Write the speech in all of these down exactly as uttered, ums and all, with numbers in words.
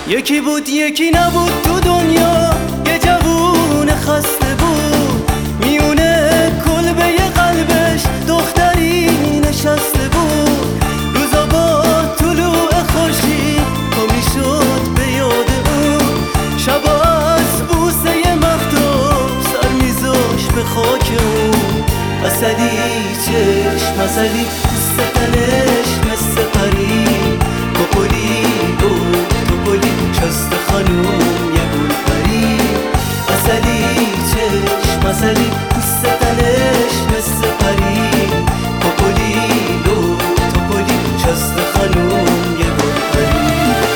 یکی بود یکی نبود تو دنیا، یه جوون خسته بود، میونه کلبه قلبش دختری نشسته بود. روزا با طلوع خورشید پا میشد به یاد اون، شبا از بوسه مختوب سر میذاش به خاک اون. عسلی چشم عسلی، دوست تنش مثل پری، توپلی بود توپلی شست خانوم یه گل پری. عسلی چشم عسلی، دوست تنش مثل پری، توپلی بود توپلی شست خانوم یه گل پری.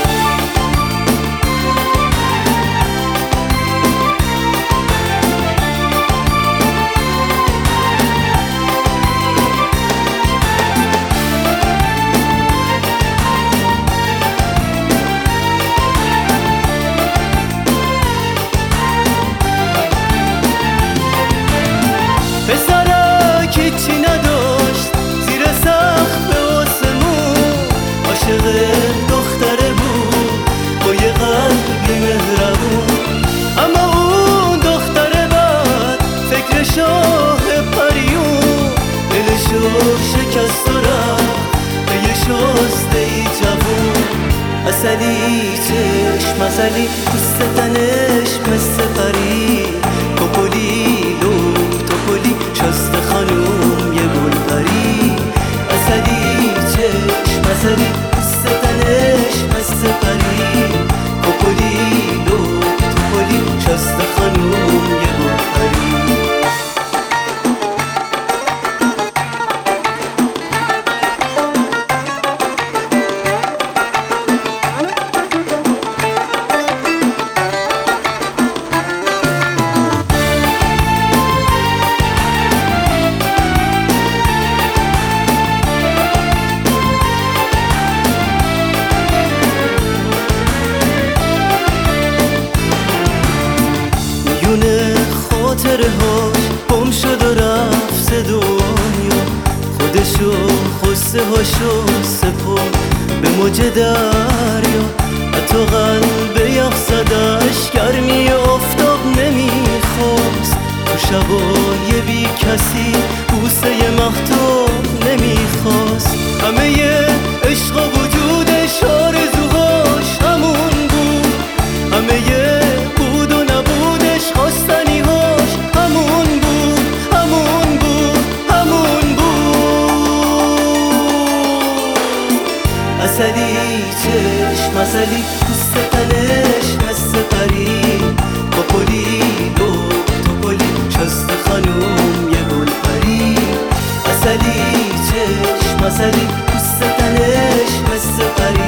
پسرک هیچی نداشت زیر سقف آسمون، عاشق دختره بود با یه قلبی مهربون. اما اون دختره بعد فکر شاه پریون، دلشو شکست و رفت به یه شسته ای جوون. عسلی چشم عسلی، دوست تنش مثل پری، توپلی لب توپلی شست خانوم یه گل پری. عسلی چشم عسلی، دوست تنش مثل پری، توپلی لب توپلی شست خانوم یه گل پری. خاطره هاش گم شد و رفت دنیا، خودشو خسته هاشو سپرد به موج دریا. حتی قلب یخ زدش گرمی آفتاب نمیخواست، تو شبای بی کسی بوسه مختوب نمیخواست. همه عشق و وجودش آرزوهاش همون بود، همه بود و نبودش خواستنی هاش همون بود همون بود همون بود. عسلی چشم عسلی، دوست تنش مثل پری، توپلی لب توپلی شست خانوم یه گل پری. عسلی چشم عسلی، دوست تنش مثل پری،